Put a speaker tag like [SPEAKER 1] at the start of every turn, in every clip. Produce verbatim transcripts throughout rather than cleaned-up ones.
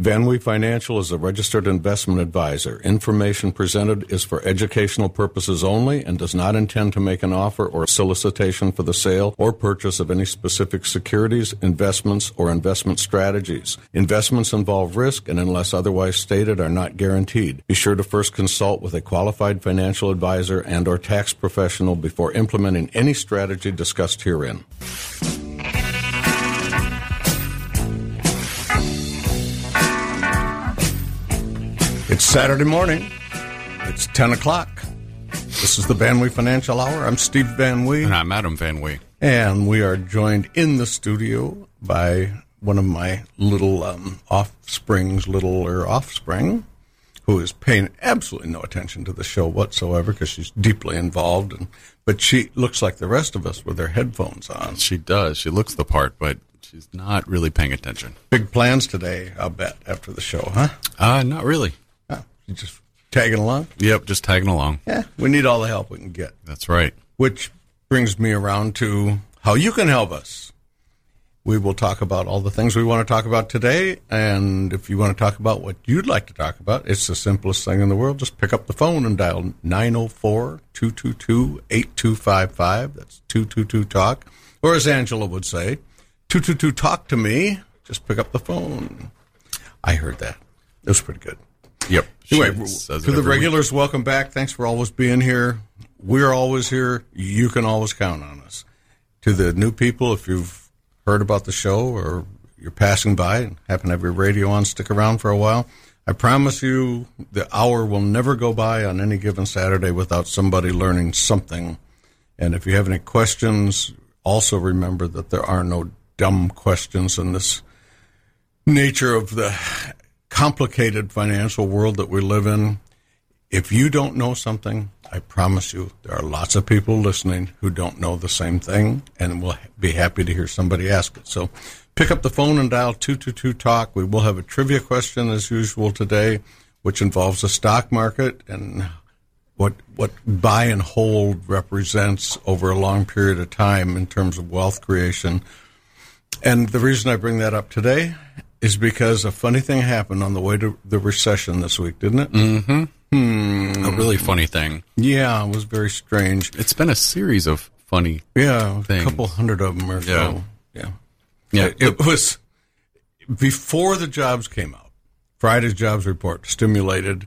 [SPEAKER 1] Van Wee Financial is a registered investment advisor. Information presented is for educational purposes only and does not intend to make an offer or solicitation for the sale or purchase of any specific securities, investments, or investment strategies. Investments involve risk and, unless otherwise stated, are not guaranteed. Be sure to first consult with a qualified financial advisor and or tax professional before implementing any strategy discussed herein. It's Saturday morning. It's ten o'clock. This is the Van Wee Financial Hour. I'm Steve Van Wee.
[SPEAKER 2] And I'm Adam Van Wee.
[SPEAKER 1] And we are joined in the studio by one of my little um, offsprings, little or offspring, who is paying absolutely no attention to the show whatsoever because she's deeply involved. And, but she looks like the rest of us with her headphones on.
[SPEAKER 2] She does. She looks the part, but she's not really paying attention.
[SPEAKER 1] Big plans today, I'll bet, after the show, huh?
[SPEAKER 2] Uh, not really.
[SPEAKER 1] You just tagging along?
[SPEAKER 2] Yep, just tagging along.
[SPEAKER 1] Yeah, we need all the help we can get.
[SPEAKER 2] That's right.
[SPEAKER 1] Which brings me around to how you can help us. We will talk about all the things we want to talk about today, and if you want to talk about what you'd like to talk about, it's the simplest thing in the world. Just pick up the phone and dial nine oh four, two two two, eight two five five. That's two two two talk. Or as Angela would say, two two two talk to me. Just pick up the phone. I heard that. It was pretty good.
[SPEAKER 2] Yep.
[SPEAKER 1] Anyway, to the regulars, welcome back. Thanks for always being here. We're always here. You can always count on us. To the new people, if you've heard about the show or you're passing by and happen to have your radio on, stick around for a while. I promise you the hour will never go by on any given Saturday without somebody learning something. And if you have any questions, also remember that there are no dumb questions in this nature of the complicated financial world that we live in. If you don't know something, I promise you there are lots of people listening who don't know the same thing, and we'll be happy to hear somebody ask it. So pick up the phone and dial two two two talk. We will have a trivia question as usual today, which involves the stock market and what what buy and hold represents over a long period of time in terms of wealth creation. And the reason I bring that up today is because a funny thing happened on the way to the recession this week, didn't it?
[SPEAKER 2] Mm-hmm.
[SPEAKER 1] Hmm.
[SPEAKER 2] A really funny thing.
[SPEAKER 1] Yeah, it was very strange.
[SPEAKER 2] It's been a series of funny
[SPEAKER 1] yeah,
[SPEAKER 2] things.
[SPEAKER 1] A couple hundred of them or
[SPEAKER 2] yeah.
[SPEAKER 1] so. Yeah.
[SPEAKER 2] Yeah.
[SPEAKER 1] It, it was before the jobs came out. Friday's jobs report stimulated,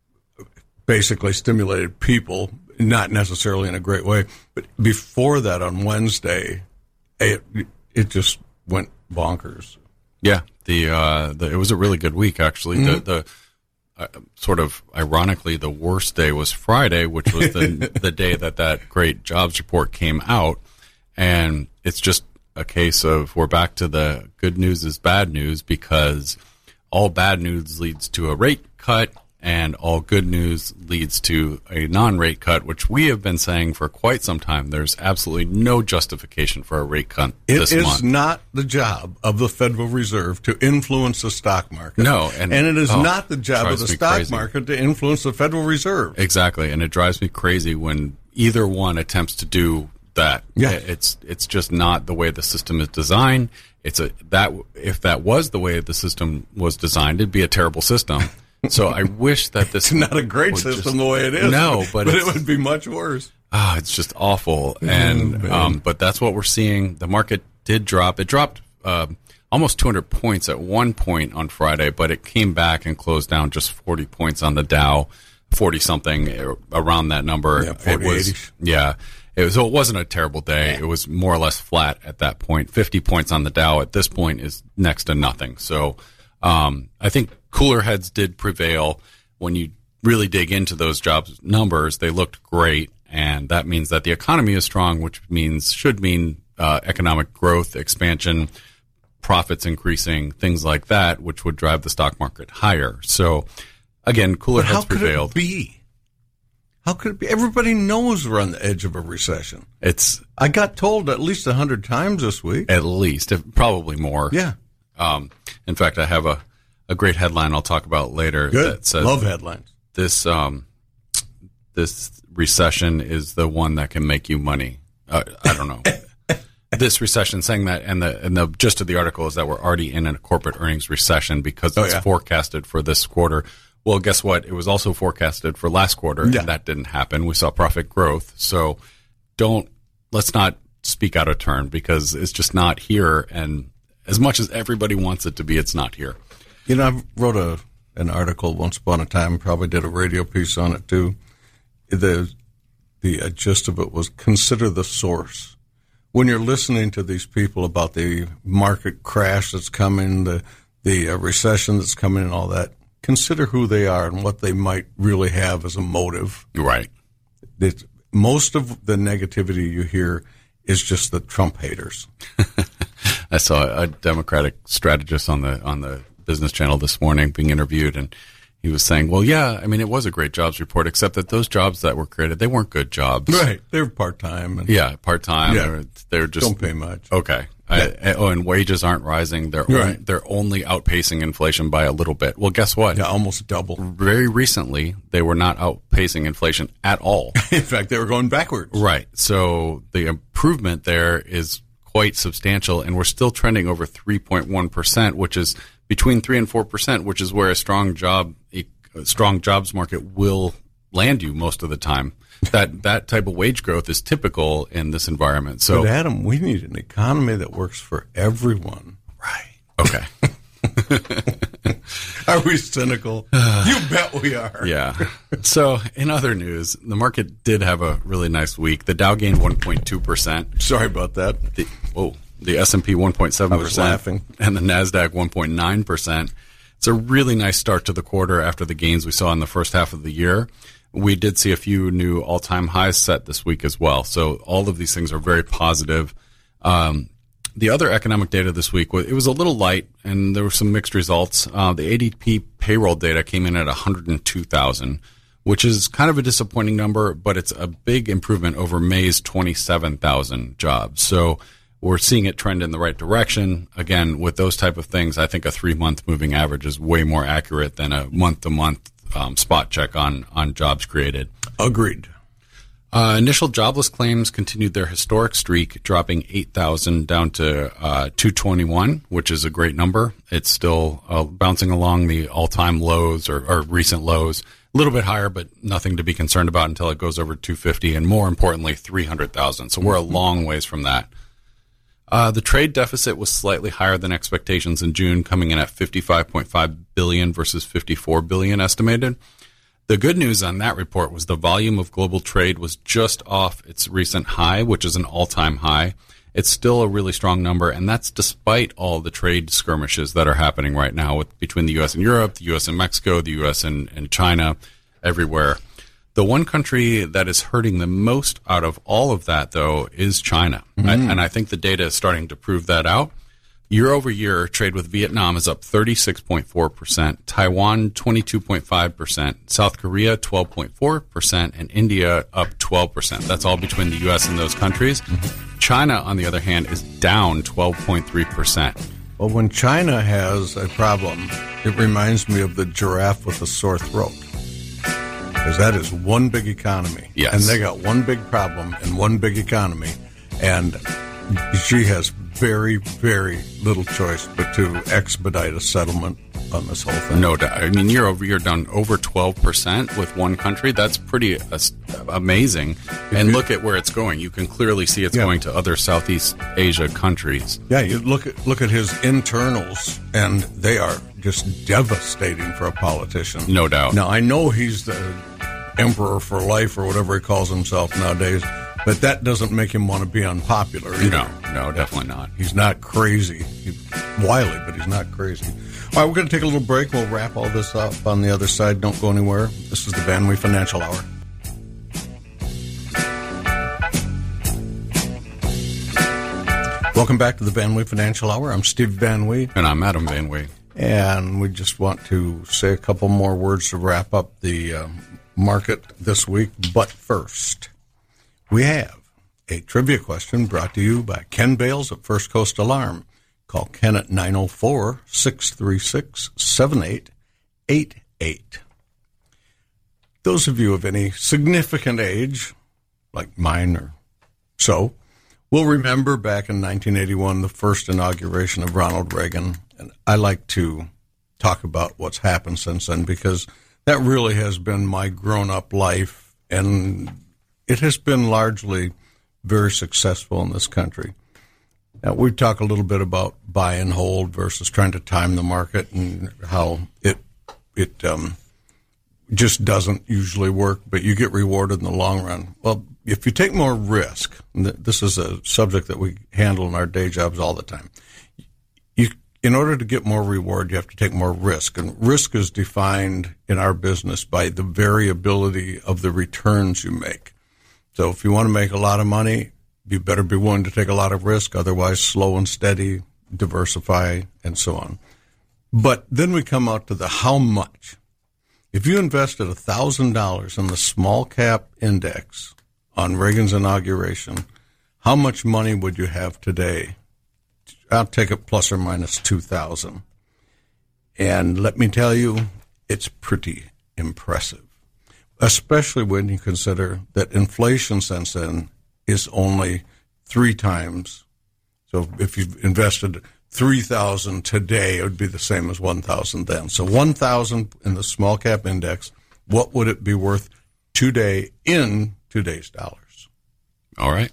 [SPEAKER 1] basically stimulated people, not necessarily in a great way, but before that on Wednesday, it, it just went bonkers.
[SPEAKER 2] Yeah. The, uh, the, it was a really good week, actually. Mm-hmm. The, the uh, sort of ironically, the worst day was Friday, which was the the day that that great jobs report came out. And it's just a case of we're back to the good news is bad news, because all bad news leads to a rate cut, and all good news leads to a non-rate cut, which we have been saying for quite some time. There's absolutely no justification for a rate cut this month.
[SPEAKER 1] It is not the job of the Federal Reserve to influence the stock market.
[SPEAKER 2] No. And,
[SPEAKER 1] and it is
[SPEAKER 2] oh,
[SPEAKER 1] not the job of the stock
[SPEAKER 2] crazy.
[SPEAKER 1] market to influence the Federal Reserve.
[SPEAKER 2] Exactly. And it drives me crazy when either one attempts to do that.
[SPEAKER 1] Yeah.
[SPEAKER 2] It's it's just not the way the system is designed. It's a that if that was the way the system was designed, it'd be a terrible system. So I wish that this...
[SPEAKER 1] It's not a great system
[SPEAKER 2] just,
[SPEAKER 1] the way it is.
[SPEAKER 2] No, but,
[SPEAKER 1] but
[SPEAKER 2] it's,
[SPEAKER 1] it would be much worse.
[SPEAKER 2] Ah, it's just awful. And
[SPEAKER 1] oh,
[SPEAKER 2] um, But that's what we're seeing. The market did drop. It dropped uh, almost two hundred points at one point on Friday, but it came back and closed down just forty points on the Dow, forty-something, around that number.
[SPEAKER 1] Yeah, forty,
[SPEAKER 2] it was,
[SPEAKER 1] eighty.
[SPEAKER 2] Yeah. It was, so it wasn't a terrible day. It was more or less flat at that point. fifty points on the Dow at this point is next to nothing. So um, I think cooler heads did prevail. When you really dig into those jobs numbers, they looked great, and that means that the economy is strong, which means should mean uh, economic growth, expansion, profits increasing, things like that, which would drive the stock market higher. So again, cooler
[SPEAKER 1] but
[SPEAKER 2] heads
[SPEAKER 1] how could
[SPEAKER 2] prevailed.
[SPEAKER 1] It be? How could it be? Everybody knows we're on the edge of a recession.
[SPEAKER 2] It's
[SPEAKER 1] I got told at least a hundred times this week.
[SPEAKER 2] At least, if, probably more.
[SPEAKER 1] Yeah.
[SPEAKER 2] Um, in fact, I have a, a great headline I'll talk about later.
[SPEAKER 1] Good.
[SPEAKER 2] That says
[SPEAKER 1] Love headlines.
[SPEAKER 2] This um, this recession is the one that can make you money. Uh, I don't know. this recession, saying that, and the and the gist of the article is that we're already in a corporate earnings recession because it's
[SPEAKER 1] oh, yeah.
[SPEAKER 2] forecasted for this quarter. Well, guess what? It was also forecasted for last quarter,
[SPEAKER 1] yeah.
[SPEAKER 2] and that didn't happen. We saw profit growth. So don't, let's not speak out of turn because it's just not here. And as much as everybody wants it to be, it's not here.
[SPEAKER 1] You know, I wrote a an article once upon a time, probably did a radio piece on it too. The, the gist of it was consider the source. When you're listening to these people about the market crash that's coming, the, the uh, recession that's coming and all that, consider who they are and what they might really have as a motive.
[SPEAKER 2] Right.
[SPEAKER 1] It's, most of the negativity you hear is just the Trump haters.
[SPEAKER 2] I saw a Democratic strategist on the on the Business Channel this morning being interviewed, and he was saying, well, yeah, I mean, it was a great jobs report, except that those jobs that were created, they weren't good jobs.
[SPEAKER 1] Right. They were part-time. And,
[SPEAKER 2] yeah, part-time.
[SPEAKER 1] Yeah.
[SPEAKER 2] They're, they're just...
[SPEAKER 1] Don't pay much.
[SPEAKER 2] Okay.
[SPEAKER 1] Yeah.
[SPEAKER 2] I, oh, and wages aren't rising. They're
[SPEAKER 1] right.
[SPEAKER 2] on, they're only outpacing inflation by a little bit. Well, guess what?
[SPEAKER 1] Yeah, almost double.
[SPEAKER 2] Very recently, they were not outpacing inflation at all.
[SPEAKER 1] In fact, they were going backwards.
[SPEAKER 2] Right. So the improvement there is quite substantial, and we're still trending over three point one percent, which is between three and four percent, which is where a strong job, a strong jobs market will land you most of the time. That that type of wage growth is typical in this environment. So,
[SPEAKER 1] but Adam, we need an economy that works for everyone.
[SPEAKER 2] Right. Okay.
[SPEAKER 1] Are we cynical? You bet we are.
[SPEAKER 2] Yeah. So, in other news, the market did have a really nice week. The Dow gained one point two percent.
[SPEAKER 1] Sorry about that.
[SPEAKER 2] The, whoa. The S and P one point seven percent.
[SPEAKER 1] I was laughing.
[SPEAKER 2] And the NASDAQ one point nine percent. It's a really nice start to the quarter after the gains we saw in the first half of the year. We did see a few new all-time highs set this week as well. So all of these things are very positive. Um, the other economic data this week, it was a little light, and there were some mixed results. Uh, the A D P payroll data came in at one hundred two thousand, which is kind of a disappointing number, but it's a big improvement over May's twenty-seven thousand jobs. So we're seeing it trend in the right direction. Again, with those type of things, I think a three-month moving average is way more accurate than a month-to-month um, spot check on, on jobs created.
[SPEAKER 1] Agreed.
[SPEAKER 2] Uh, initial jobless claims continued their historic streak, dropping eight thousand down to uh, two twenty-one, which is a great number. It's still uh, bouncing along the all-time lows or, or recent lows. A little bit higher, but nothing to be concerned about until it goes over two fifty, and more importantly, three hundred thousand. So we're a long ways from that. Uh, the trade deficit was slightly higher than expectations in June, coming in at fifty-five point five billion dollars versus fifty-four billion dollars estimated. The good news on that report was the volume of global trade was just off its recent high, which is an all-time high. It's still a really strong number, and that's despite all the trade skirmishes that are happening right now with, between the U S and Europe, the U S and Mexico, the U S and, and China, everywhere. The one country that is hurting the most out of all of that, though, is China. Mm-hmm. I, and I think the data is starting to prove that out. Year over year, trade with Vietnam is up thirty-six point four percent, Taiwan twenty-two point five percent, South Korea twelve point four percent, and India up twelve percent. That's all between the U S and those countries. Mm-hmm. China, on the other hand, is down twelve point three percent.
[SPEAKER 1] Well, when China has a problem, it reminds me of the giraffe with a sore throat. Because that is one big economy.
[SPEAKER 2] Yes.
[SPEAKER 1] And they got one big problem and one big economy. And she has very, very little choice but to expedite a settlement on this whole thing.
[SPEAKER 2] No doubt. I mean, year over year down over twelve percent with one country. That's pretty uh, amazing. And look at where it's going. You can clearly see it's yeah. going to other Southeast Asia countries.
[SPEAKER 1] Yeah, you look at look at his internals, and they are just devastating for a politician.
[SPEAKER 2] No doubt.
[SPEAKER 1] Now, I know he's the emperor for life or whatever he calls himself nowadays, but that doesn't make him want to be unpopular either.
[SPEAKER 2] No, no, definitely not.
[SPEAKER 1] He's not crazy. He's wily, but he's not crazy. All right, we're going to take a little break. We'll wrap all this up on the other side. Don't go anywhere. This is the Van Wee Financial Hour. Welcome back to the Van Wee Financial Hour. I'm Steve Van Wee.
[SPEAKER 2] And I'm Adam Van Wee.
[SPEAKER 1] And we just want to say a couple more words to wrap up the uh, market this week. But first, we have a trivia question brought to you by Ken Bales at First Coast Alarm. Call Ken at nine oh four, six three six, seven eight eight eight. Those of you of any significant age, like mine or so, We'll remember back in nineteen eighty-one, the first inauguration of Ronald Reagan, and I like to talk about what's happened since then because that really has been my grown-up life, and it has been largely very successful in this country. Now, we talk a little bit about buy and hold versus trying to time the market and how it it um, just doesn't usually work, but you get rewarded in the long run. Well, if you take more risk, and this is a subject that we handle in our day jobs all the time, you, in order to get more reward, you have to take more risk. And risk is defined in our business by the variability of the returns you make. So if you want to make a lot of money, you better be willing to take a lot of risk, otherwise slow and steady, diversify, and so on. But then we come out to the how much. If you invested one thousand dollars in the small cap index on Reagan's inauguration, how much money would you have today? I'll take it plus or minus two thousand dollars. And let me tell you, it's pretty impressive, especially when you consider that inflation since then is only three times. So if you've invested three thousand dollars today, it would be the same as one thousand dollars then. So one thousand dollars in the small cap index, what would it be worth today in today's dollars?
[SPEAKER 2] All right.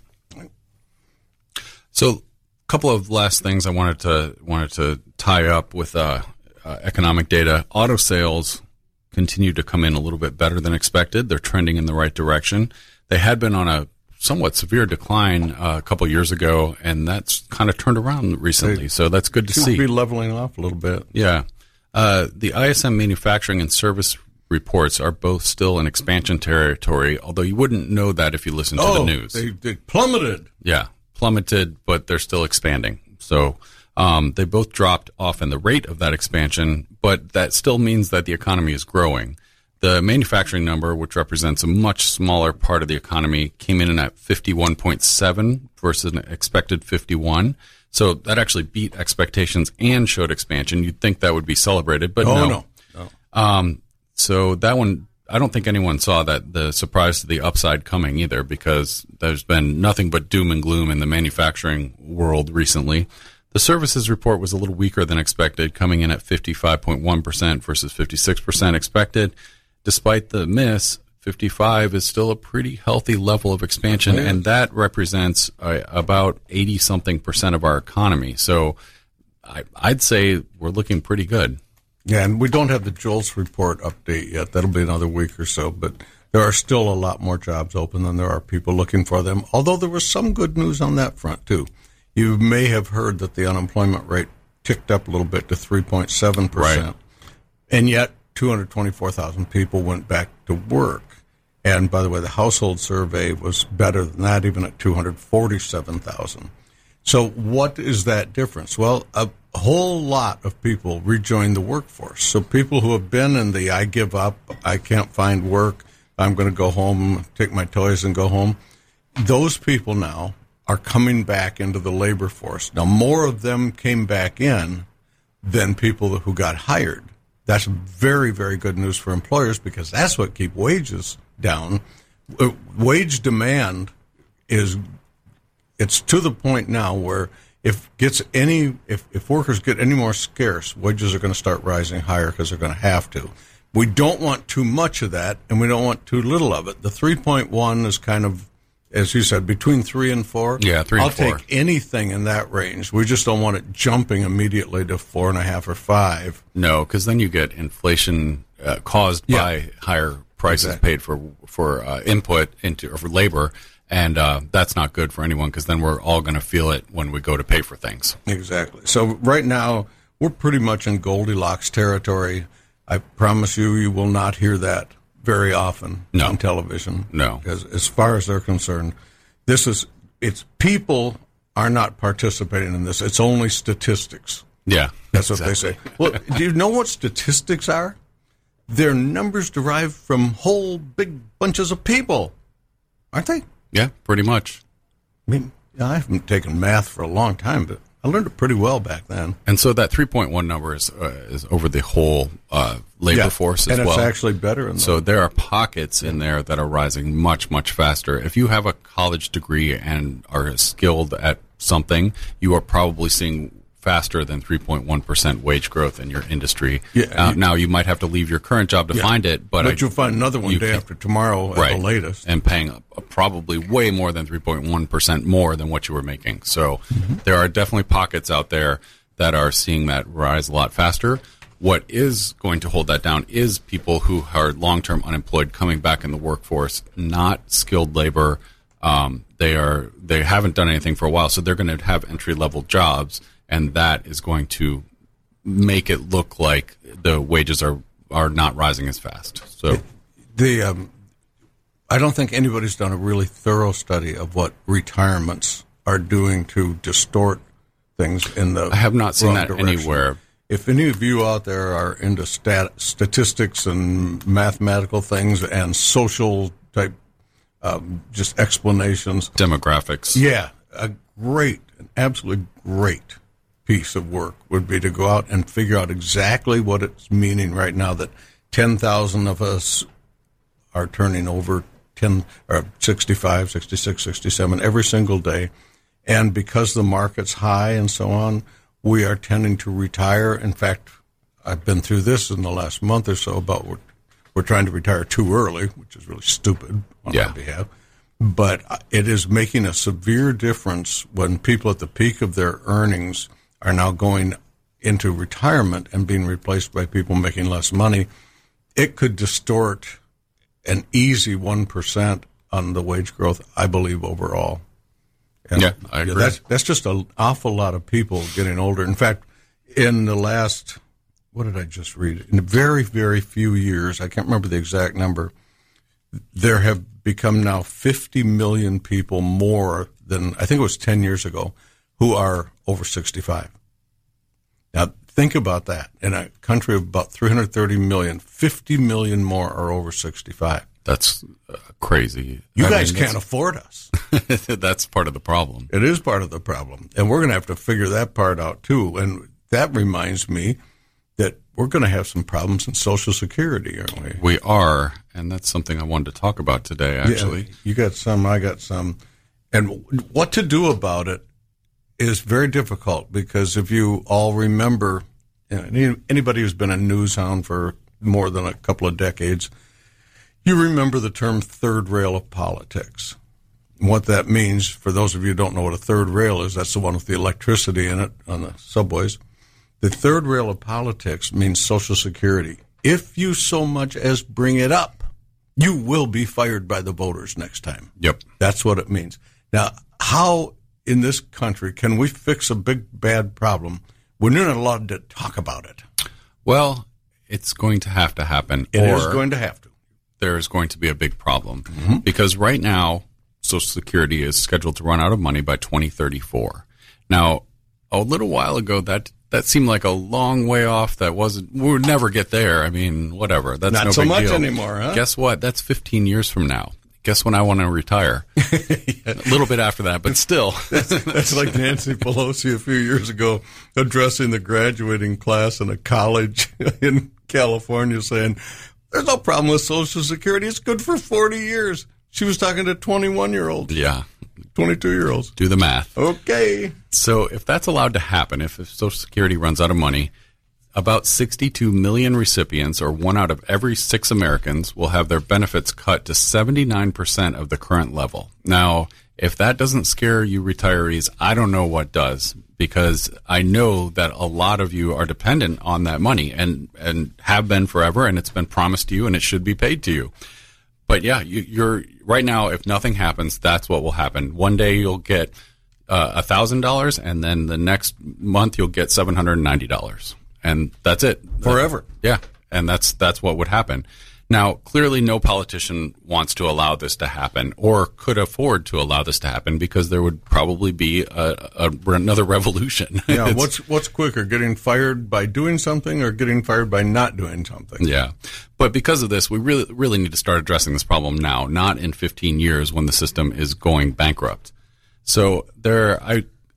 [SPEAKER 2] So a couple of last things I wanted to wanted to tie up with uh, uh, economic data. Auto sales continue to come in a little bit better than expected. They're trending in the right direction. They had been on a somewhat severe decline uh, a couple years ago, and that's kind of turned around recently. They so that's good to see.
[SPEAKER 1] Be leveling off a little bit.
[SPEAKER 2] Yeah. Uh, the I S M manufacturing and service reports are both still in expansion territory, although you wouldn't know that if you listen to
[SPEAKER 1] oh,
[SPEAKER 2] the news.
[SPEAKER 1] They, they plummeted.
[SPEAKER 2] Yeah, plummeted, but they're still expanding. So um, they both dropped off in the rate of that expansion, but that still means that the economy is growing. The manufacturing number, which represents a much smaller part of the economy, came in at fifty-one point seven versus an expected fifty-one. So that actually beat expectations and showed expansion. You'd think that would be celebrated, but
[SPEAKER 1] oh,
[SPEAKER 2] no.
[SPEAKER 1] no. no.
[SPEAKER 2] Um, so that one, I don't think anyone saw that the surprise to the upside coming either, because there's been nothing but doom and gloom in the manufacturing world recently. The services report was a little weaker than expected, coming in at fifty-five point one percent versus fifty-six percent expected. Despite the miss, fifty-five is still a pretty healthy level of expansion, and that represents uh, about eighty-something percent of our economy. So I, I'd say we're looking pretty good.
[SPEAKER 1] Yeah, and we don't have the JOLTS report update yet. That'll be another week or so, but there are still a lot more jobs open than there are people looking for them, although there was some good news on that front, too. You may have heard that the unemployment rate ticked up a little bit to three point seven percent, right. And yet two hundred twenty-four thousand people went back to work. And by the way, the household survey was better than that, even at two hundred forty-seven thousand. So what is that difference? Well, a whole lot of people rejoined the workforce. So people who have been in the I give up, I can't find work, I'm going to go home, take my toys and go home, those people now are coming back into the labor force. Now, more of them came back in than people who got hired. That's very, very good news for employers because that's what keeps wages down. Wage demand is, it's to the point now where if gets any, if, if workers get any more scarce, wages are going to start rising higher because they're going to have to. We don't want too much of that, and we don't want too little of it. The three point one is kind of, as you said, between three and four.
[SPEAKER 2] Yeah, three and
[SPEAKER 1] I'll
[SPEAKER 2] four.
[SPEAKER 1] I'll take anything in that range. We just don't want it jumping immediately to four and a half or five.
[SPEAKER 2] No, because then you get inflation uh, caused
[SPEAKER 1] yeah.
[SPEAKER 2] by higher prices
[SPEAKER 1] exactly.
[SPEAKER 2] paid for for uh, input into or for labor, and uh, that's not good for anyone because then we're all going to feel it when we go to pay for things.
[SPEAKER 1] Exactly. So right now we're pretty much in Goldilocks territory. I promise you, you will not hear that very often
[SPEAKER 2] no.
[SPEAKER 1] on television.
[SPEAKER 2] No.
[SPEAKER 1] Because as far as they're concerned, this is, it's people are not participating in this. It's only statistics.
[SPEAKER 2] Yeah.
[SPEAKER 1] That's what
[SPEAKER 2] exactly.
[SPEAKER 1] they say. Well, do you know what statistics are? They're numbers derived from whole big bunches of people, aren't they?
[SPEAKER 2] Yeah, pretty much.
[SPEAKER 1] I mean, I haven't taken math for a long time, but I learned it pretty well back then.
[SPEAKER 2] And so that three point one number is uh, is over the whole uh, labor
[SPEAKER 1] yeah.
[SPEAKER 2] force as
[SPEAKER 1] and
[SPEAKER 2] well.
[SPEAKER 1] And it's actually better. In
[SPEAKER 2] so there are pockets in there that are rising much, much faster. If you have a college degree and are skilled at something, you are probably seeing faster than three point one percent wage growth in your industry.
[SPEAKER 1] Yeah,
[SPEAKER 2] uh,
[SPEAKER 1] you,
[SPEAKER 2] now, you might have to leave your current job to
[SPEAKER 1] yeah,
[SPEAKER 2] find it, but,
[SPEAKER 1] but
[SPEAKER 2] I,
[SPEAKER 1] you'll find another one day
[SPEAKER 2] can,
[SPEAKER 1] after tomorrow at
[SPEAKER 2] right,
[SPEAKER 1] the latest.
[SPEAKER 2] And paying a, a probably way more than three point one percent more than what you were making. So mm-hmm. there are definitely pockets out there that are seeing that rise a lot faster. What is going to hold that down is people who are long-term unemployed coming back in the workforce, not skilled labor. Um, they are they haven't done anything for a while, so they're going to have entry-level jobs. And that is going to make it look like the wages are, are not rising as fast. So,
[SPEAKER 1] the um, I don't think anybody's done a really thorough study of what retirements are doing to distort things in the.
[SPEAKER 2] I have not seen that
[SPEAKER 1] direction.
[SPEAKER 2] anywhere.
[SPEAKER 1] If any of you out there are into stat, statistics and mathematical things and social type, um, just explanations,
[SPEAKER 2] demographics,
[SPEAKER 1] yeah, a great, an absolutely great piece of work would be to go out and figure out exactly what it's meaning right now that ten thousand of us are turning over ten or sixty-five, sixty-six, sixty-seven every single day. And because the market's high and so on, we are tending to retire. In fact, I've been through this in the last month or so about we're, we're trying to retire too early, which is really stupid on
[SPEAKER 2] yeah.
[SPEAKER 1] our behalf. But it is making a severe difference when people at the peak of their earnings are now going into retirement and being replaced by people making less money. It could distort an easy one percent on the wage growth, I believe, overall. And
[SPEAKER 2] yeah, I agree.
[SPEAKER 1] That's, that's just an awful lot of people getting older. In fact, in the last, what did I just read? In very, very few years, I can't remember the exact number, there have become now fifty million people more than, I think it was ten years ago, who are over sixty-five. Now, think about that. In a country of about three hundred thirty million, fifty million more are over sixty-five.
[SPEAKER 2] That's uh, crazy.
[SPEAKER 1] You
[SPEAKER 2] I
[SPEAKER 1] guys
[SPEAKER 2] mean,
[SPEAKER 1] can't afford us.
[SPEAKER 2] That's part of the problem.
[SPEAKER 1] It is part of the problem. And we're going to have to figure that part out, too. And that reminds me that we're going to have some problems in Social Security, aren't we?
[SPEAKER 2] We are. And that's something I wanted to talk about today, actually.
[SPEAKER 1] Yeah, you got some, I got some. And what to do about it is very difficult because if you all remember, you know, anybody who's been a news hound for more than a couple of decades, you remember the term third rail of politics. And what that means, for those of you who don't know what a third rail is, that's the one with the electricity in it on the subways. The third rail of politics means Social Security. If you so much as bring it up, you will be fired by the voters next time.
[SPEAKER 2] Yep.
[SPEAKER 1] That's what it means. Now, how in this country can we fix a big, bad problem when you're not allowed to talk about it?
[SPEAKER 2] Well, it's going to have to happen.
[SPEAKER 1] It
[SPEAKER 2] or
[SPEAKER 1] is going to have to.
[SPEAKER 2] There is going to be a big problem. Mm-hmm. Because right now, Social Security is scheduled to run out of money by twenty thirty-four. Now, a little while ago, that that seemed like a long way off. That wasn't. We would never get there. I mean, whatever. That's
[SPEAKER 1] not
[SPEAKER 2] no
[SPEAKER 1] so
[SPEAKER 2] big
[SPEAKER 1] much
[SPEAKER 2] deal.
[SPEAKER 1] anymore, huh?
[SPEAKER 2] Guess what? That's fifteen years from now. Guess when I want to retire? yeah. A little bit after that, but still.
[SPEAKER 1] that's, that's like Nancy Pelosi a few years ago addressing the graduating class in a college in California saying, there's no problem with Social Security. It's good for forty years. She was talking to twenty-one-year-olds.
[SPEAKER 2] Yeah.
[SPEAKER 1] twenty-two-year-olds.
[SPEAKER 2] Do the math.
[SPEAKER 1] Okay.
[SPEAKER 2] So if that's allowed to happen, if, if Social Security runs out of money, about sixty-two million recipients, or one out of every six Americans, will have their benefits cut to seventy-nine percent of the current level. Now, if that doesn't scare you retirees, I don't know what does, because I know that a lot of you are dependent on that money and, and have been forever, and it's been promised to you, and it should be paid to you. But yeah, you, you're right now, if nothing happens, that's what will happen. One day you'll get uh, one thousand dollars, and then the next month you'll get seven hundred ninety dollars. And that's it.
[SPEAKER 1] Forever.
[SPEAKER 2] Yeah. And that's that's what would happen. Now, clearly no politician wants to allow this to happen or could afford to allow this to happen, because there would probably be a, a, another revolution.
[SPEAKER 1] Yeah, what's what's quicker, getting fired by doing something or getting fired by not doing something?
[SPEAKER 2] Yeah. But because of this, we really really need to start addressing this problem now, not in fifteen years when the system is going bankrupt. So there I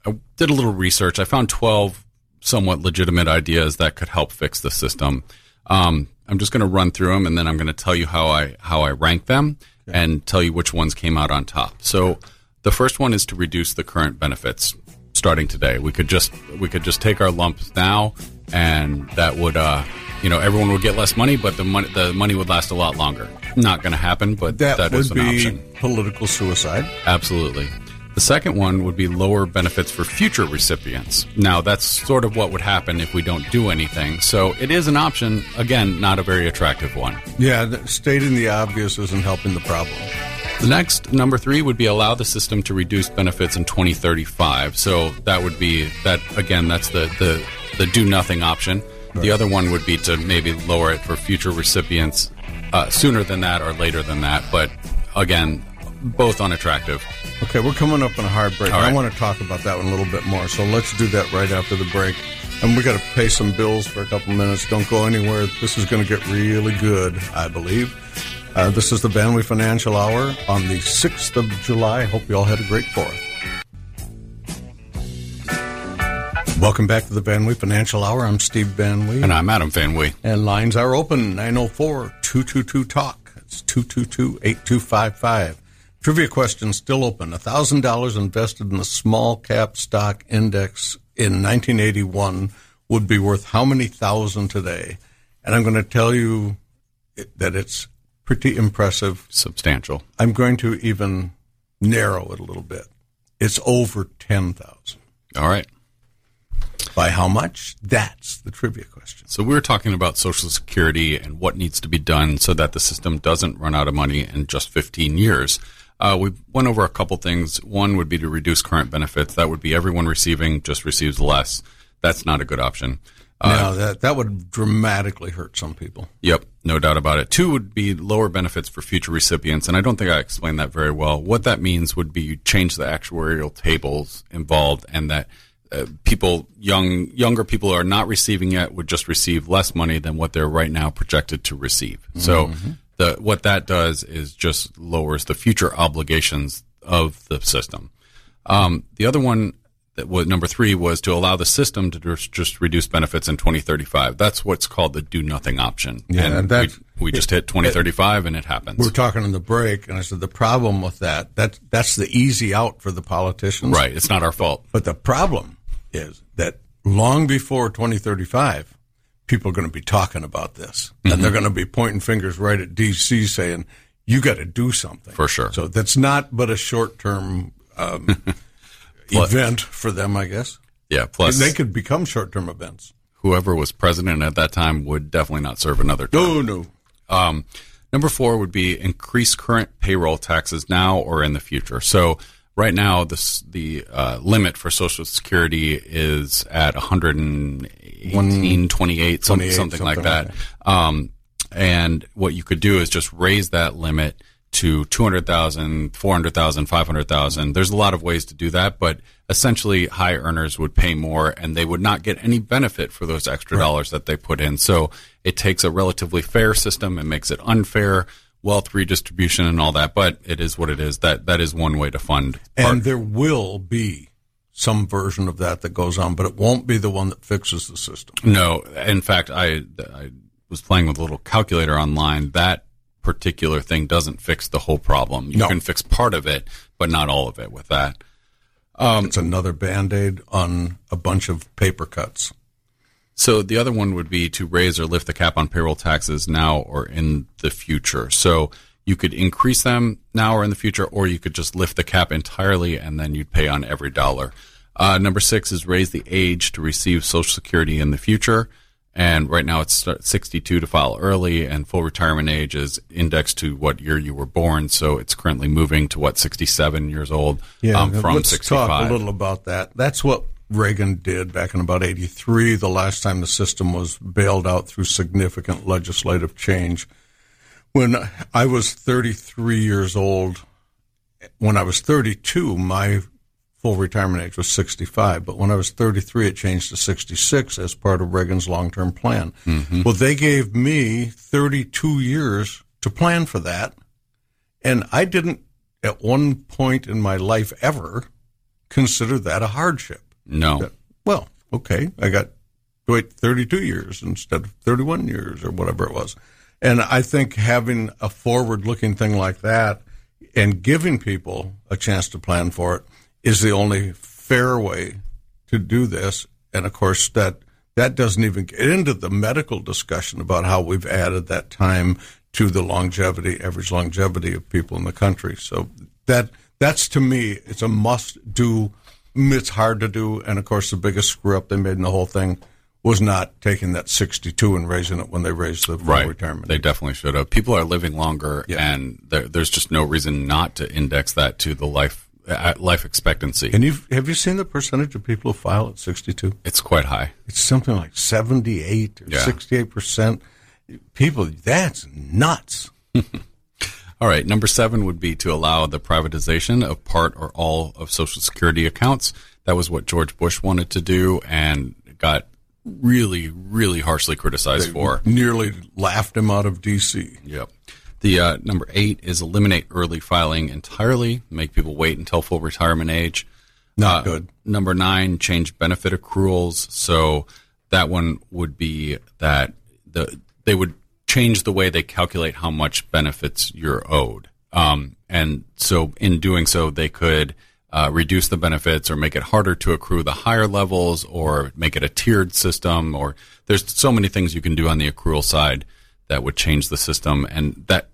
[SPEAKER 2] I did a little research. I found twelve somewhat legitimate ideas that could help fix the system. Um, I'm just going to run through them, and then I'm going to tell you how I how I rank them okay. and tell you which ones came out on top. So the first one is to reduce the current benefits starting today. We could just we could just take our lumps now, and that would uh, you know everyone would get less money, but the money the money would last a lot longer. Not going to happen, but
[SPEAKER 1] that,
[SPEAKER 2] that
[SPEAKER 1] would
[SPEAKER 2] is an
[SPEAKER 1] be
[SPEAKER 2] option.
[SPEAKER 1] Political suicide.
[SPEAKER 2] Absolutely. The second one would be lower benefits for future recipients. Now, that's sort of what would happen if we don't do anything. So it is an option. Again, not a very attractive one.
[SPEAKER 1] Yeah, stating the obvious isn't helping the problem.
[SPEAKER 2] The next, number three, would be allow the system to reduce benefits in twenty thirty-five. So that would be, that again, that's the, the, the do nothing option. Right. The other one would be to maybe lower it for future recipients uh, sooner than that or later than that. But again, both unattractive.
[SPEAKER 1] Okay, we're coming up on a hard break.
[SPEAKER 2] Right.
[SPEAKER 1] I want to talk about that one a little bit more, so let's do that right after the break. And we got to pay some bills for a couple minutes. Don't go anywhere. This is going to get really good, I believe. Uh, this is the Van Wee Financial Hour on the sixth of July. Hope you all had a great fourth. Welcome back to the Van Wee Financial Hour. I'm Steve Van Wee.
[SPEAKER 2] And I'm Adam Van Wee.
[SPEAKER 1] And lines are open, nine oh four, two two two, talk. It's two two two, eight two five five. Trivia question still open. one thousand dollars invested in a small cap stock index in nineteen eighty-one would be worth how many thousand today? And I'm going to tell you that it's pretty impressive.
[SPEAKER 2] Substantial.
[SPEAKER 1] I'm going to even narrow it a little bit. It's over ten thousand dollars.
[SPEAKER 2] All right.
[SPEAKER 1] By how much? That's the trivia question.
[SPEAKER 2] So we were talking about Social Security and what needs to be done so that the system doesn't run out of money in just fifteen years. Uh, we went over a couple things. One would be to reduce current benefits. That would be everyone receiving just receives less. That's not a good option. Uh,
[SPEAKER 1] no, that that would dramatically hurt some people.
[SPEAKER 2] Yep, no doubt about it. Two would be lower benefits for future recipients, and I don't think I explained that very well. What that means would be you change the actuarial tables involved, and that uh, people, young younger people who are not receiving yet would just receive less money than what they're right now projected to receive. So. Mm-hmm. The, what that does is just lowers the future obligations of the system. Um, the other one, that was number three, was to allow the system to just, just reduce benefits in twenty thirty-five. That's what's called the do nothing option.
[SPEAKER 1] Yeah,
[SPEAKER 2] and
[SPEAKER 1] that,
[SPEAKER 2] we, we just hit twenty thirty-five and it happens.
[SPEAKER 1] We were talking in the break, and I said the problem with that, that that's the easy out for the politicians.
[SPEAKER 2] Right, it's not our fault.
[SPEAKER 1] But the problem is that long before twenty thirty-five, people are going to be talking about this, and mm-hmm. they're going to be pointing fingers right at D C saying, you got to do something.
[SPEAKER 2] For sure.
[SPEAKER 1] So that's not but a short-term um, event for them, I guess.
[SPEAKER 2] Yeah, plus...
[SPEAKER 1] And they could become short-term events.
[SPEAKER 2] Whoever was president at that time would definitely not serve another term.
[SPEAKER 1] No, no.
[SPEAKER 2] Um, number four would be increase current payroll taxes now or in the future. So... Right now, this, the uh, limit for Social Security is at one hundred eighteen, twenty-eight, some, something, something like that. Like that. Um, and what you could do is just raise that limit to two hundred thousand dollars, four hundred thousand dollars, five hundred thousand dollars. There's a lot of ways to do that, but essentially high earners would pay more and they would not get any benefit for those extra right. dollars that they put in. So it takes a relatively fair system and makes it unfair. Wealth redistribution and all that, but it is what it is. That that is one way to fund.
[SPEAKER 1] And part. There will be some version of that that goes on, but it won't be the one that fixes the system.
[SPEAKER 2] No, in fact, I I was playing with a little calculator online. That particular thing doesn't fix the whole problem. You
[SPEAKER 1] no.
[SPEAKER 2] can fix part of it, but not all of it with that.
[SPEAKER 1] Um, it's another Band-Aid on a bunch of paper cuts.
[SPEAKER 2] So the other one would be to raise or lift the cap on payroll taxes now or in the future. So you could increase them now or in the future, or you could just lift the cap entirely and then you'd pay on every dollar. Uh, number six is raise the age to receive Social Security in the future. And right now it's sixty-two to file early, and full retirement age is indexed to what year you were born. So it's currently moving to, what, sixty-seven years old
[SPEAKER 1] yeah,
[SPEAKER 2] um, from
[SPEAKER 1] let's
[SPEAKER 2] sixty-five.
[SPEAKER 1] Talk a little about that. That's what Reagan did back in about eighty-three, the last time the system was bailed out through significant legislative change. When I was thirty-three years old, when I was thirty-two, my full retirement age was sixty-five. But when I was thirty-three, it changed to sixty-six as part of Reagan's long-term plan. Mm-hmm. Well, they gave me thirty-two years to plan for that. And I didn't, at one point in my life ever, consider that a hardship.
[SPEAKER 2] No.
[SPEAKER 1] That, well, okay, I got to wait thirty-two years instead of thirty-one years or whatever it was. And I think having a forward-looking thing like that and giving people a chance to plan for it is the only fair way to do this. And, of course, that that doesn't even get into the medical discussion about how we've added that time to the longevity, average longevity of people in the country. So that that's, to me, it's a must-do. It's hard to do. And, of course, the biggest screw-up they made in the whole thing was not taking that sixty-two and raising it when they raised the full
[SPEAKER 2] right.
[SPEAKER 1] retirement.
[SPEAKER 2] They definitely should have. People are living longer,
[SPEAKER 1] yeah.
[SPEAKER 2] and there, there's just no reason not to index that to the life uh, life expectancy.
[SPEAKER 1] And you've, have you seen the percentage of people who file at sixty-two?
[SPEAKER 2] It's quite high.
[SPEAKER 1] It's something like seventy-eight or
[SPEAKER 2] yeah.
[SPEAKER 1] sixty-eight percent. People, that's nuts.
[SPEAKER 2] All right, number seven would be to allow the privatization of part or all of Social Security accounts. That was what George Bush wanted to do and got really, really harshly criticized
[SPEAKER 1] they
[SPEAKER 2] for.
[SPEAKER 1] Nearly laughed him out of D C.
[SPEAKER 2] Yep. The uh, number eight is eliminate early filing entirely, make people wait until full retirement age.
[SPEAKER 1] Not
[SPEAKER 2] uh,
[SPEAKER 1] good.
[SPEAKER 2] Number nine, change benefit accruals. So that one would be that the they would change the way they calculate how much benefits you're owed. Um, and so in doing so, they could uh, reduce the benefits or make it harder to accrue the higher levels or make it a tiered system. Or there's so many things you can do on the accrual side that would change the system. And that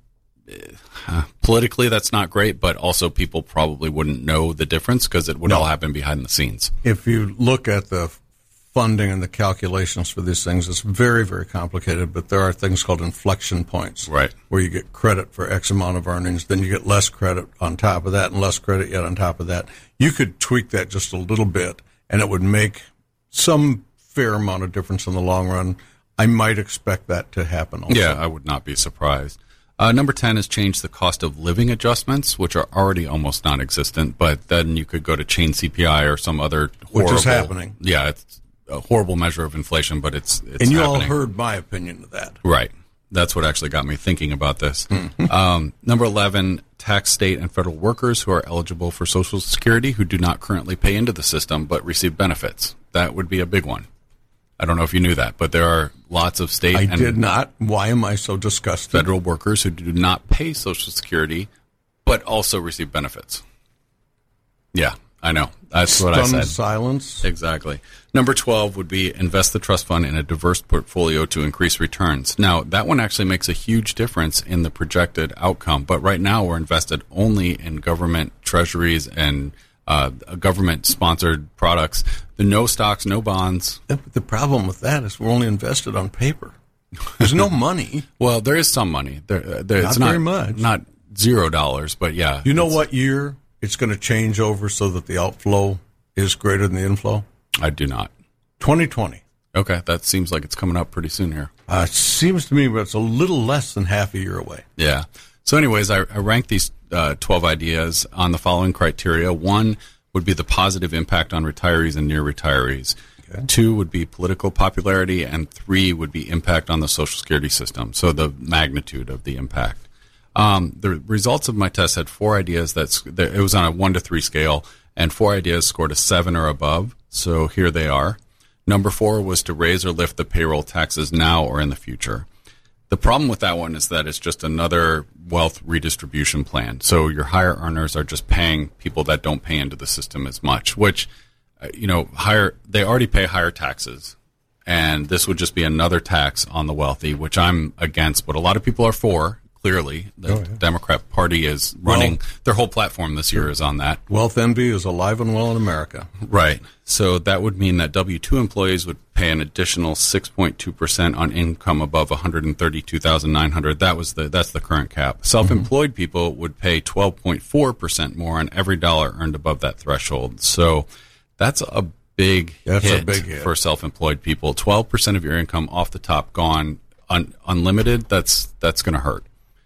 [SPEAKER 2] uh, politically, that's not great, but also people probably wouldn't know the difference because it would
[SPEAKER 1] No.
[SPEAKER 2] all happen behind the scenes.
[SPEAKER 1] If you look at the funding and the calculations for these things, it's very, very complicated, but there are things called inflection points.
[SPEAKER 2] Right.
[SPEAKER 1] Where you get credit for X amount of earnings, then you get less credit on top of that and less credit yet on top of that. You could tweak that just a little bit, and it would make some fair amount of difference in the long run. I might expect that to happen also.
[SPEAKER 2] Yeah, I would not be surprised. Uh, number ten is change the cost of living adjustments, which are already almost non-existent, but then you could go to chain C P I or some other horrible...
[SPEAKER 1] Which is happening.
[SPEAKER 2] Yeah, it's a horrible measure of inflation, but it's, it's
[SPEAKER 1] And you
[SPEAKER 2] happening.
[SPEAKER 1] all heard my opinion of that.
[SPEAKER 2] Right. That's what actually got me thinking about this. um, number eleven, tax state and federal workers who are eligible for Social Security who do not currently pay into the system but receive benefits. That would be a big one. I don't know if you knew that, but there are lots of state
[SPEAKER 1] I
[SPEAKER 2] and
[SPEAKER 1] did not. Why am I so disgusted?
[SPEAKER 2] federal workers who do not pay Social Security but also receive benefits. Yeah, I know. That's what I
[SPEAKER 1] Stunned
[SPEAKER 2] said.
[SPEAKER 1] silence.
[SPEAKER 2] Exactly. Number twelve would be invest the trust fund in a diverse portfolio to increase returns. Now, that one actually makes a huge difference in the projected outcome, but right now we're invested only in government treasuries and uh, government-sponsored products. The no stocks, no bonds.
[SPEAKER 1] The, the problem with that is we're only invested on paper. There's no money.
[SPEAKER 2] Well, there is some money. There, uh, there,
[SPEAKER 1] Not
[SPEAKER 2] it's
[SPEAKER 1] very
[SPEAKER 2] not,
[SPEAKER 1] much.
[SPEAKER 2] Not zero dollars, but yeah.
[SPEAKER 1] You know
[SPEAKER 2] it's-
[SPEAKER 1] what year it's going to change over so that the outflow is greater than the inflow?
[SPEAKER 2] I do not.
[SPEAKER 1] twenty twenty.
[SPEAKER 2] Okay, that seems like it's coming up pretty soon here.
[SPEAKER 1] Uh, it seems to me but it's a little less than half a year away.
[SPEAKER 2] Yeah. So anyways, I, I ranked these uh, twelve ideas on the following criteria. One would be the positive impact on retirees and near retirees.
[SPEAKER 1] Okay.
[SPEAKER 2] Two would be political popularity, and three would be impact on the Social Security system, so the magnitude of the impact. Um, the results of my test had four ideas. That's it was on a one to three scale, and four ideas scored a seven or above. So here they are. Number four was to raise or lift the payroll taxes now or in the future. The problem with that one is that it's just another wealth redistribution plan. So your higher earners are just paying people that don't pay into the system as much, which, uh, you know, higher, they already pay higher taxes. And this would just be another tax on the wealthy, which I'm against, but a lot of people are for. Clearly, the
[SPEAKER 1] Oh, yeah.
[SPEAKER 2] Democrat Party is running,
[SPEAKER 1] Well,
[SPEAKER 2] their whole platform this year is on that.
[SPEAKER 1] Wealth envy is alive and well in America.
[SPEAKER 2] Right. So that would mean that W two employees would pay an additional six point two percent on income above one hundred thirty-two thousand nine hundred dollars. That was the that's the current cap. Self-employed mm-hmm. people would pay twelve point four percent more on every dollar earned above that threshold. So that's a big
[SPEAKER 1] That's
[SPEAKER 2] hit
[SPEAKER 1] a big hit
[SPEAKER 2] for self-employed people. twelve percent of your income off the top gone un, unlimited. That's that's going to hurt.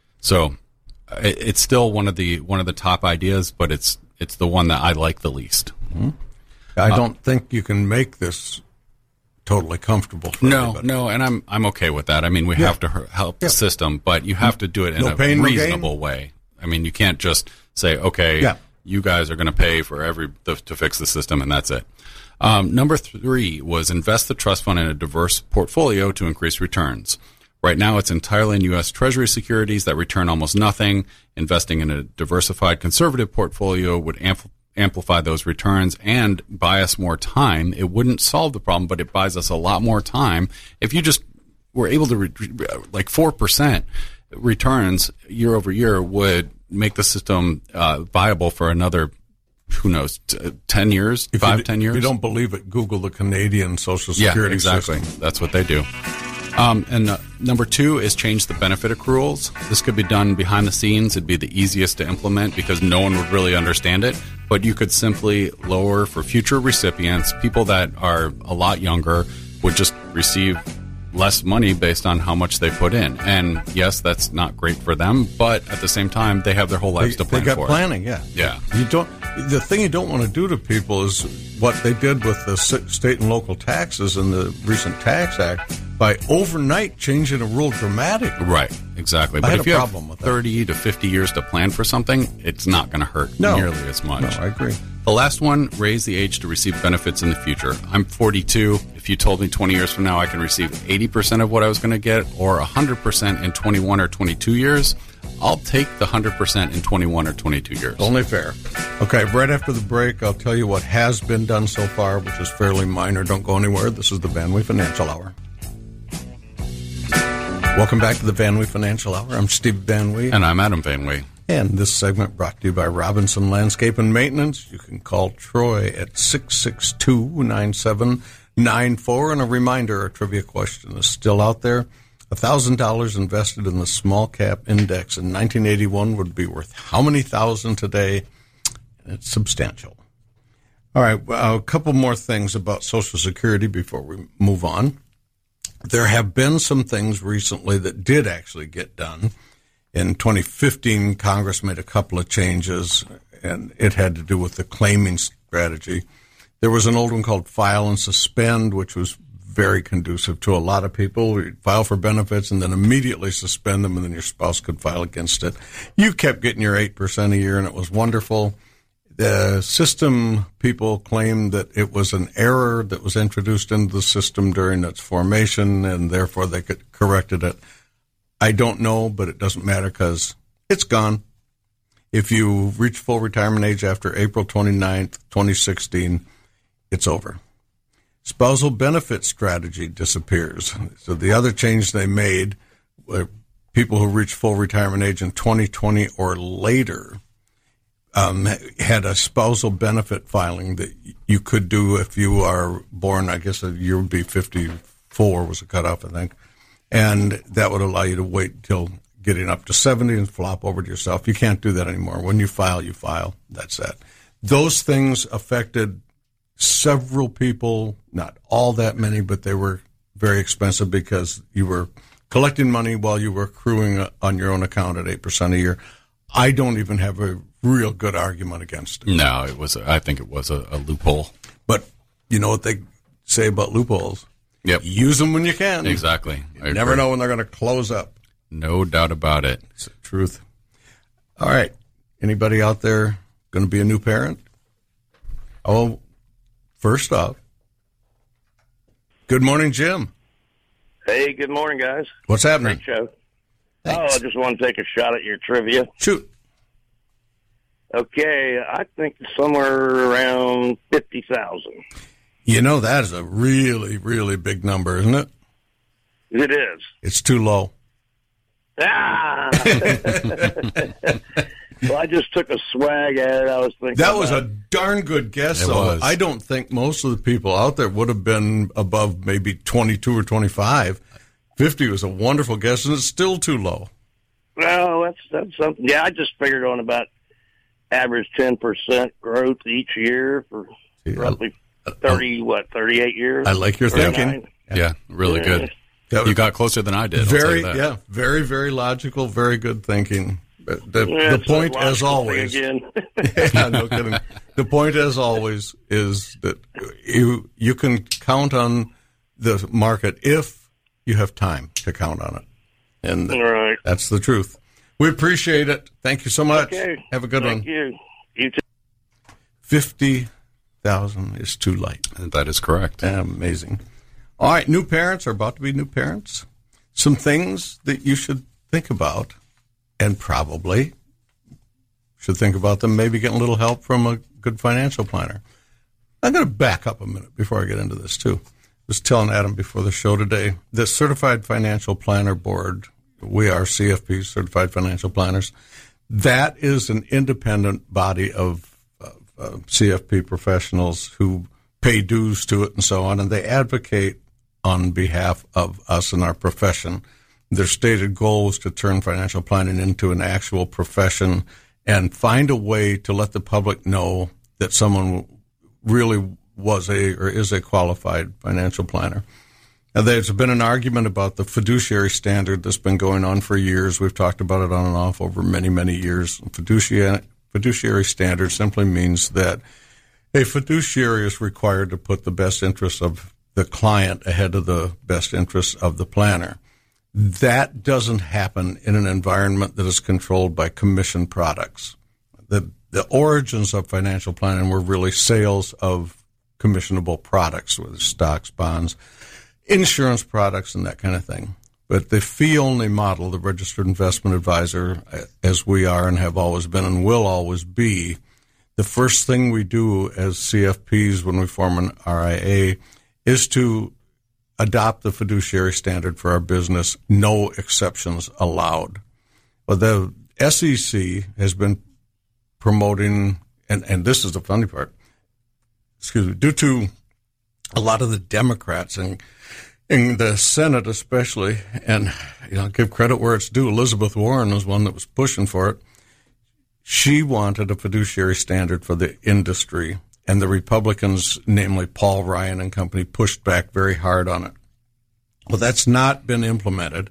[SPEAKER 2] So it, it's still one of the one of the top ideas, but it's it's the one that I like the least.
[SPEAKER 1] Mm-hmm. I uh, don't think you can make this totally comfortable for
[SPEAKER 2] no,
[SPEAKER 1] everybody.
[SPEAKER 2] No, and I'm I'm okay with that. I mean, we
[SPEAKER 1] yeah.
[SPEAKER 2] have to help
[SPEAKER 1] yeah.
[SPEAKER 2] the system, but you have to do it in
[SPEAKER 1] no
[SPEAKER 2] a
[SPEAKER 1] pain,
[SPEAKER 2] reasonable
[SPEAKER 1] no
[SPEAKER 2] way. I mean, you can't just say, okay,
[SPEAKER 1] yeah.
[SPEAKER 2] You guys are going to pay for every the, to fix the system, and that's it. Um, number three was invest the trust fund in a diverse portfolio to increase returns. Right now, it's entirely in U S. Treasury securities that return almost nothing. Investing in a diversified conservative portfolio would ampl- amplify those returns and buy us more time. It wouldn't solve the problem, but it buys us a lot more time. If you just were able to, re- like four percent returns year over year would make the system uh, viable for another, who knows, t- ten years,
[SPEAKER 1] if
[SPEAKER 2] five,
[SPEAKER 1] you,
[SPEAKER 2] ten years?
[SPEAKER 1] If you don't believe it, Google the Canadian Social Security
[SPEAKER 2] yeah, exactly.
[SPEAKER 1] system.
[SPEAKER 2] That's what they do. Um, and uh, number two is change the benefit accruals. This could be done behind the scenes. It'd be the easiest to implement because no one would really understand it. But you could simply lower for future recipients. People that are a lot younger would just receive less money based on how much they put in. And yes, that's not great for them, but at the same time, they have their whole lives
[SPEAKER 1] they,
[SPEAKER 2] to plan
[SPEAKER 1] they got
[SPEAKER 2] for.
[SPEAKER 1] planning, yeah.
[SPEAKER 2] Yeah.
[SPEAKER 1] You don't. The thing you don't want to do to people is what they did with the state and local taxes in the recent Tax Act by overnight changing a rule dramatically.
[SPEAKER 2] Right, exactly.
[SPEAKER 1] I
[SPEAKER 2] But
[SPEAKER 1] had
[SPEAKER 2] if
[SPEAKER 1] a
[SPEAKER 2] you
[SPEAKER 1] problem
[SPEAKER 2] have
[SPEAKER 1] with that.
[SPEAKER 2] thirty to fifty years to plan for something, it's not going to hurt
[SPEAKER 1] No.
[SPEAKER 2] nearly as much.
[SPEAKER 1] No, I agree.
[SPEAKER 2] The last one, raise the age to receive benefits in the future. I'm forty-two. If you told me twenty years from now I can receive eighty percent of what I was going to get or one hundred percent in twenty-one or twenty-two years, I'll take the one hundred percent in twenty-one or twenty-two years.
[SPEAKER 1] Only fair. Okay, right after the break, I'll tell you what has been done so far, which is fairly minor. Don't go anywhere. This is the Van Wee Financial Hour. Welcome back to the Van Wee Financial Hour. I'm Steve Van Wee.
[SPEAKER 2] And I'm Adam Van Wee.
[SPEAKER 1] And this segment brought to you by Robinson Landscape and Maintenance. You can call Troy at six six two, nine seven nine four. And a reminder, our trivia question is still out there. one thousand dollars invested in the small cap index in nineteen eighty-one would be worth how many thousand today? It's substantial. All right, well, a couple more things about Social Security before we move on. There have been some things recently that did actually get done. In twenty fifteen, Congress made a couple of changes, and it had to do with the claiming strategy. There was an old one called File and Suspend, which was very conducive to a lot of people. You'd file for benefits and then immediately suspend them, and then your spouse could file against it. You kept getting your eight percent a year, and it was wonderful. The system people claimed that it was an error that was introduced into the system during its formation, and therefore they could corrected it. I don't know, but it doesn't matter because it's gone. If you reach full retirement age after April twenty-ninth, twenty sixteen, it's over. Spousal benefit strategy disappears. So the other change they made were people who reach full retirement age in twenty twenty or later um, had a spousal benefit filing that you could do if you are born, I guess a year would be fifty-four was a cutoff, I think. And that would allow you to wait until getting up to seventy and flop over to yourself. You can't do that anymore. When you file, you file. That's it. Those things affected several people, not all that many, but they were very expensive because you were collecting money while you were accruing on your own account at eight percent a year. I don't even have a real good argument against it.
[SPEAKER 2] No, it was. A, I think it was a, a loophole.
[SPEAKER 1] But you know what they say about loopholes?
[SPEAKER 2] Yep.
[SPEAKER 1] Use them when you can.
[SPEAKER 2] Exactly.
[SPEAKER 1] You never know when they're going to close up.
[SPEAKER 2] No doubt about it.
[SPEAKER 1] It's the truth. All right. Anybody out there going to be a new parent? Oh, first off, good morning, Jim.
[SPEAKER 3] Hey, good morning, guys.
[SPEAKER 1] What's happening?
[SPEAKER 3] Great show.
[SPEAKER 1] Thanks.
[SPEAKER 3] Oh, I just want to take a shot at your trivia.
[SPEAKER 1] Shoot.
[SPEAKER 3] Okay, I think somewhere around fifty thousand.
[SPEAKER 1] You know, that is a really, really big number, isn't it?
[SPEAKER 3] It is.
[SPEAKER 1] It's too low.
[SPEAKER 3] Ah! Well, I just took a swag at it. I was thinking
[SPEAKER 1] That was
[SPEAKER 3] about
[SPEAKER 1] a darn good guess,
[SPEAKER 2] It
[SPEAKER 1] though.
[SPEAKER 2] was.
[SPEAKER 1] I don't think most of the people out there would have been above maybe twenty-two or twenty-five. fifty was a wonderful guess, and it's still too low.
[SPEAKER 3] Well, that's that's something. Yeah, I just figured on about average ten percent growth each year for
[SPEAKER 1] Yeah.
[SPEAKER 3] roughly thirty, what, thirty-eight years?
[SPEAKER 1] I like your thinking.
[SPEAKER 3] thirty-nine.
[SPEAKER 2] Yeah, really
[SPEAKER 3] Yeah.
[SPEAKER 2] good.
[SPEAKER 1] That was
[SPEAKER 2] You got closer than I did. I'll tell
[SPEAKER 1] very,
[SPEAKER 2] you that.
[SPEAKER 1] yeah, very, very logical, very good thinking. But The,
[SPEAKER 3] Yeah,
[SPEAKER 1] the
[SPEAKER 3] it's
[SPEAKER 1] point,
[SPEAKER 3] like
[SPEAKER 1] as
[SPEAKER 3] logical
[SPEAKER 1] always,
[SPEAKER 3] thing
[SPEAKER 1] yeah, no kidding. The point, as always, is that you you can count on the market if you have time to count on it, and
[SPEAKER 3] All right.
[SPEAKER 1] that's the truth. We appreciate it. Thank you so much.
[SPEAKER 3] Okay.
[SPEAKER 1] Have a good
[SPEAKER 3] Thank
[SPEAKER 1] one.
[SPEAKER 3] you. You too.
[SPEAKER 1] fifty thousand is too light.
[SPEAKER 2] That is correct.
[SPEAKER 1] Amazing. All right, new parents are about to be new parents. Some things that you should think about, and probably should think about them, maybe getting a little help from a good financial planner. I'm going to back up a minute before I get into this, too. I was telling Adam before the show today, the Certified Financial Planner Board, we are C F P, Certified Financial Planners, that is an independent body of, of uh, C F P professionals who pay dues to it and so on, and they advocate on behalf of us in our profession. Their stated goal was to turn financial planning into an actual profession and find a way to let the public know that someone really was a or is a qualified financial planner. Now, there's been an argument about the fiduciary standard that's been going on for years. We've talked about it on and off over many, many years. Fiduciary, fiduciary standard simply means that a fiduciary is required to put the best interests of the client ahead of the best interests of the planner. That doesn't happen in an environment that is controlled by commission products. The, the origins of financial planning were really sales of commissionable products, whether stocks, bonds, insurance products, and that kind of thing. But the fee-only model, the registered investment advisor, as we are and have always been and will always be, the first thing we do as C F Ps when we form an R I A is to adopt the fiduciary standard for our business, no exceptions allowed. Well, the S E C has been promoting, and, and this is the funny part, excuse me, due to a lot of the Democrats and in the Senate especially, and you know, give credit where it's due, Elizabeth Warren was one that was pushing for it. She wanted a fiduciary standard for the industry, and the Republicans, namely Paul Ryan and company, pushed back very hard on it. Well, that's not been implemented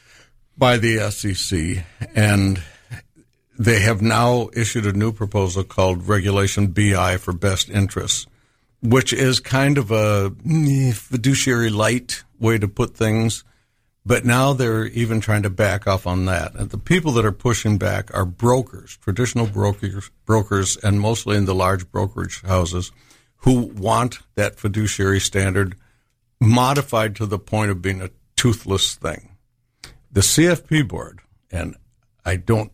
[SPEAKER 1] by the S E C, and they have now issued a new proposal called Regulation B I for best interests, which is kind of a fiduciary light way to put things. But now they're even trying to back off on that. And the people that are pushing back are brokers, traditional brokers, brokers, and mostly in the large brokerage houses who want that fiduciary standard modified to the point of being a toothless thing. The C F P board, and I don't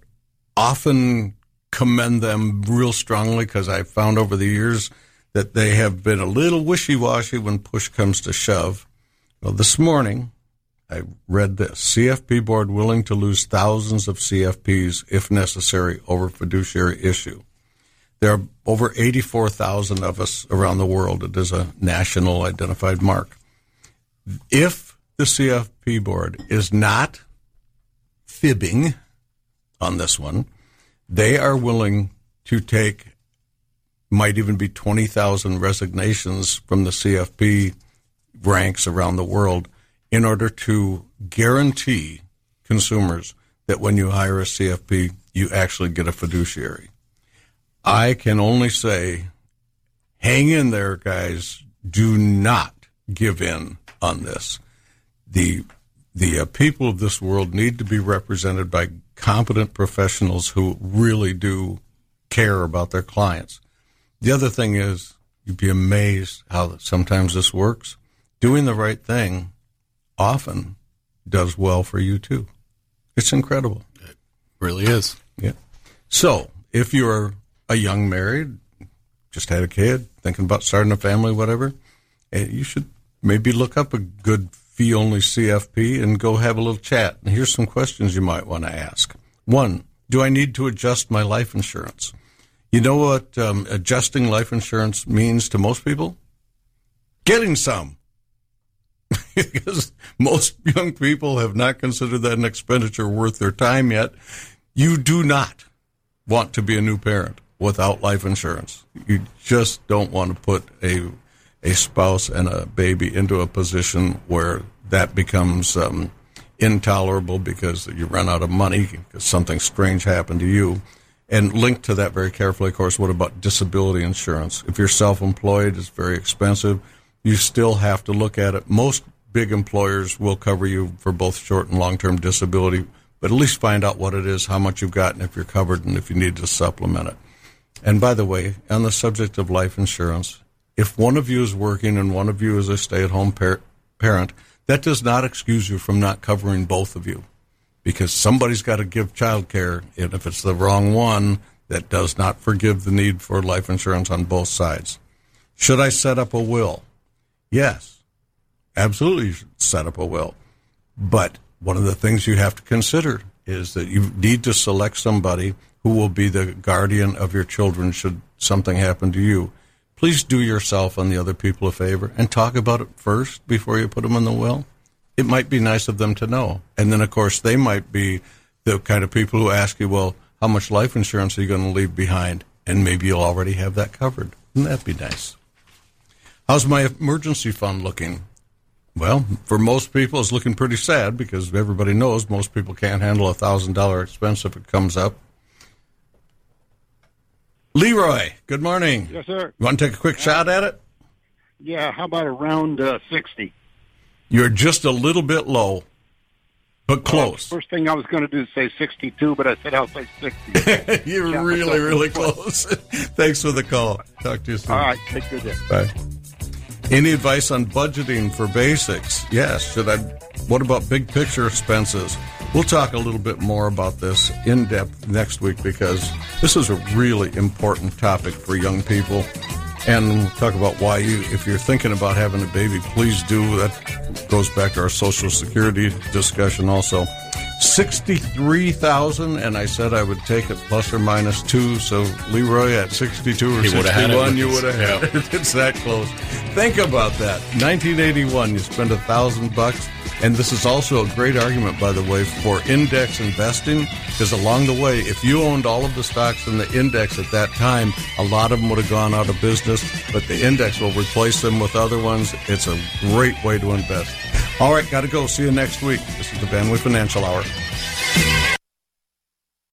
[SPEAKER 1] often commend them real strongly because I've found over the years that they have been a little wishy-washy when push comes to shove. Well, this morning, I read this. C F P board willing to lose thousands of C F Ps if necessary over fiduciary issue. There are over eighty-four thousand of us around the world. It is a national identified mark. If the C F P board is not fibbing on this one, they are willing to take, might even be twenty thousand resignations from the C F P ranks around the world in order to guarantee consumers that when you hire a C F P, you actually get a fiduciary. I can only say, hang in there, guys. Do not give in on this. The the uh, people of this world need to be represented by competent professionals who really do care about their clients. The other thing is, you'd be amazed how sometimes this works. Doing the right thing often does well for you, too. It's incredible.
[SPEAKER 2] It really is.
[SPEAKER 1] Yeah. So, if you're a young married, just had a kid, thinking about starting a family, whatever, you should maybe look up a good fee-only C F P and go have a little chat. And here's some questions you might want to ask. One, do I need to adjust my life insurance? You know what um, adjusting life insurance means to most people? Getting some. Because most young people have not considered that an expenditure worth their time yet. You do not want to be a new parent without life insurance. You just don't want to put a a spouse and a baby into a position where that becomes um, intolerable because you run out of money because something strange happened to you. And linked to that very carefully, of course, what about disability insurance? If you're self-employed, it's very expensive. You still have to look at it. Most big employers will cover you for both short and long-term disability, but at least find out what it is, how much you've got, and if you're covered, and if you need to supplement it. And by the way, on the subject of life insurance, if one of you is working and one of you is a stay-at-home par- parent, that does not excuse you from not covering both of you, because somebody's got to give child care, and if it's the wrong one, that does not forgive the need for life insurance on both sides. Should I set up a will? Yes, absolutely you should set up a will. But one of the things you have to consider is that you need to select somebody who will be the guardian of your children should something happen to you. Please do yourself and the other people a favor and talk about it first before you put them in the will. It might be nice of them to know. And then, of course, they might be the kind of people who ask you, well, how much life insurance are you going to leave behind? And maybe you'll already have that covered. Wouldn't that be nice? How's my emergency fund looking? Well, for most people, it's looking pretty sad because everybody knows most people can't handle a one thousand dollars expense if it comes up. Leroy, good morning.
[SPEAKER 4] Yes, sir.
[SPEAKER 1] You want to take a quick uh, shot at it?
[SPEAKER 4] Yeah, how about around uh, sixty?
[SPEAKER 1] You're just a little bit low, but close.
[SPEAKER 4] Well, first thing I was going to do is say sixty-two, but I said I'll say sixty.
[SPEAKER 1] You're yeah, really, really close. Thanks for the call. Talk to you soon.
[SPEAKER 4] All right, take good day.
[SPEAKER 1] Bye. Any advice on budgeting for basics? Yes. Should I? What about big picture expenses? We'll talk a little bit more about this in depth next week because this is a really important topic for young people. And we'll talk about why you, if you're thinking about having a baby, please do. That goes back to our Social Security discussion also. sixty-three thousand, and I said I would take it plus or minus two. So Leroy at sixty-two or sixty-one, you would have had it. Yeah. It's that close. Think about that. nineteen eighty-one, you spend a thousand bucks. And this is also a great argument, by the way, for index investing, because along the way, if you owned all of the stocks in the index at that time, a lot of them would have gone out of business, but the index will replace them with other ones. It's a great way to invest. All right, got to go. See you next week. This is the Van Wee Financial Hour.